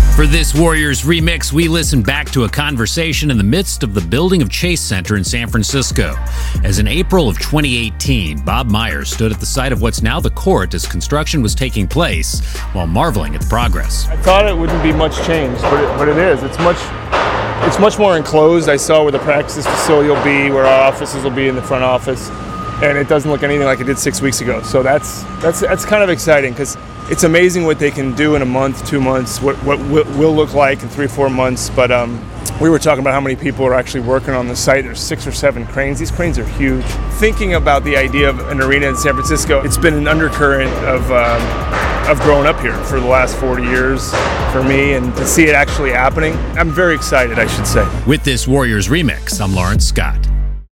For this Warriors remix, we listen back to a conversation in the midst of the building of Chase Center in San Francisco. As in April of 2018, Bob Myers stood at the site of what's now the court as construction was taking place while marveling at the progress. I thought it wouldn't be much change, but it is. It's much more enclosed. I saw where the practice facility will be, where our offices will be in the front office, and it doesn't look anything like it did 6 weeks ago. So that's kind of exciting because it's amazing what they can do in a month, 2 months, what will look like in 3-4 months. But we were talking about how many people are actually working on the site. There's 6 or 7 cranes. These cranes are huge. Thinking about the idea of an arena in San Francisco, it's been an undercurrent of growing up here for the last 40 years for me, and to see it actually happening, I'm very excited, I should say. With this Warriors remix, I'm Lawrence Scott.